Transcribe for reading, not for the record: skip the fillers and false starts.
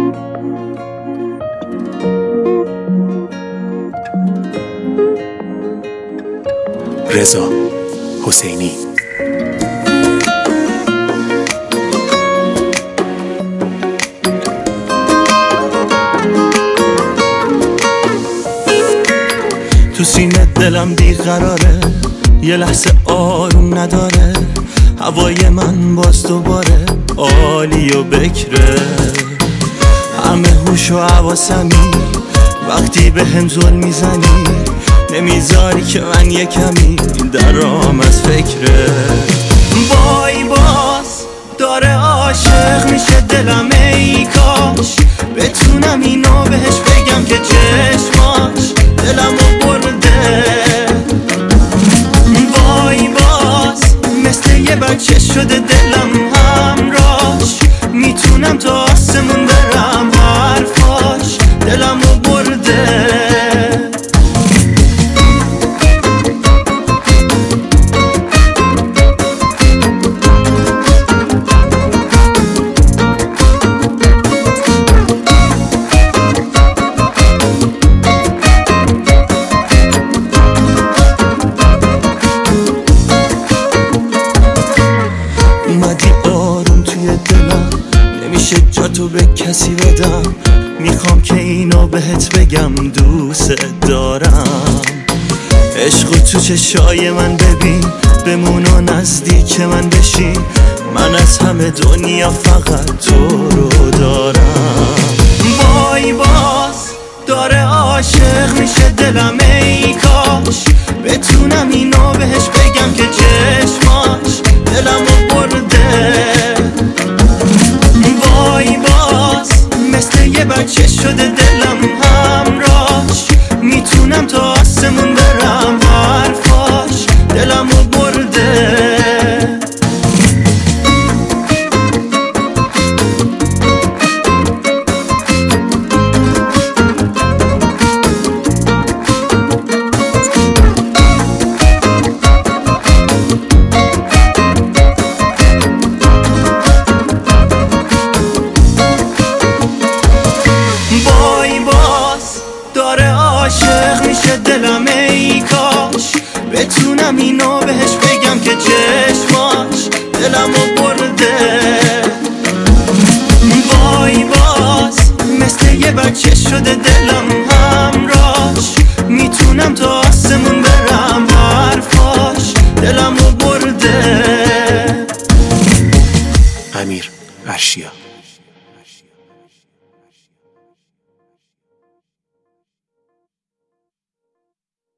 رضا حسینی. تو سینه دلم بیقراره، یه لحظه آروم نداره، هوای من باز دوباره عالی و بکره، همه هوش و حواسمی وقتی به هم زل میزنی، نمیذاری که من یه کمی درام از فکره. وای باز داره عاشق میشه دلم، ای کاش بتونم اینو بهش بگم که چشماش دلمو برده. وای باز مثل یه بچه شده دلم همراش، میتونم تا آسمون برم، حرفاش دلمو برده. اومدی آروم توی دلم، نمیشه جا تو به کسی بدم، میخوام که اینو بهت بگم دوست دارم. عشقو تو چشای من ببین، بمون و نزدیک من بشین، من از همه دنیا فقط تو رو دارم. وای باز داره عاشق میشه دلم، ای کاش بتونم اینو بهش بگم که چشماش دلمو برده. وای باز مثل یه بچه شده دلم همراش، میتونم تا آسمون برم، حرفاش دلمو برده. داره عاشق میشه دلم، ای کاش بتونم اینو بهش بگم که چشماش دلمو برده. وای باز مثل یه بچه شده دلم همراش، میتونم تا آسمون برم، حرفاش دلمو برده. امیر ارشیا.